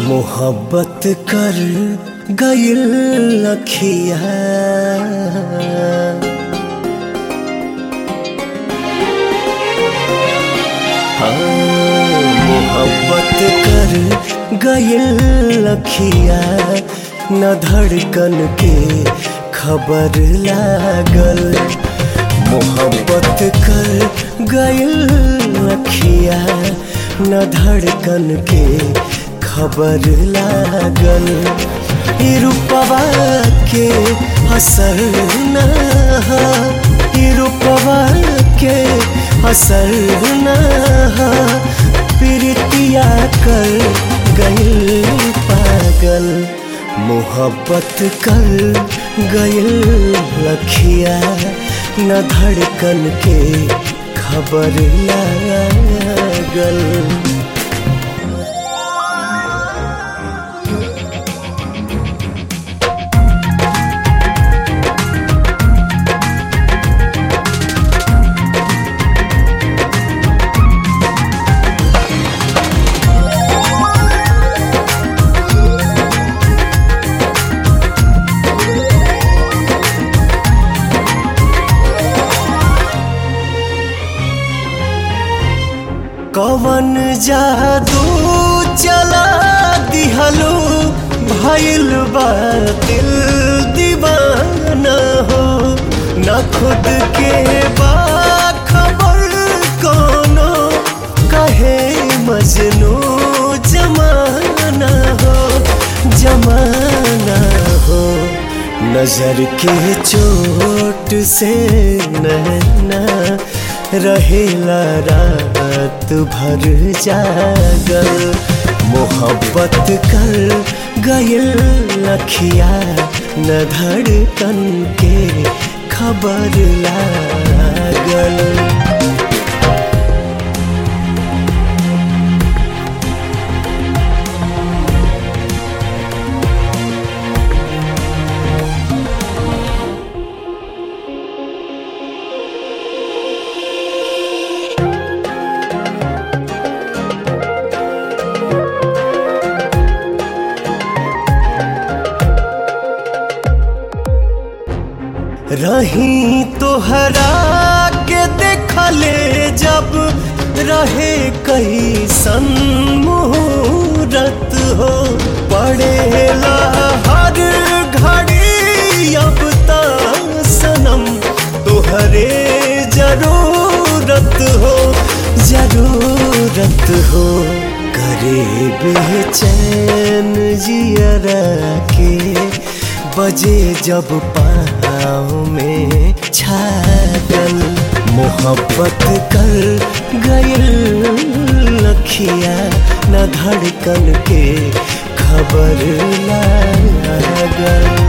मोहब्बत कर गइल अखिया मोहब्बत कर गइल अखिया न धड़कन के खबर लागल। मोहब्बत कर गइल अखिया न धड़कन के खबर लागल। ई रूपवा के असर न हा, ई रूपवा के असर न हा, प्रीतिया कर गइल पागल। मोहब्बत कर गइल अखिया न धड़कन के खबर लागल। कवन जादू चला दिहलो भइल बा दिल दीवाना हो। न खुद के बा खबर कोनो कहे मजनू जमाना हो, जमाना हो। नजर के चोट से नैना रहेला रात भर जागल। मोहब्बत कर गइल अखिया न धड़कन के खबर लागल। रही तोहरा के देखले जब रहे कैसन मुहूर्त हो। पड़ेला हर घड़ी अब ता सनम तोहरे जरूरत हो, जरूरत हो। करे बेचैन जियरा के बजे जब पाँव में छागल। मोहब्बत कर गइल अखिया न धड़कन के खबर लागल।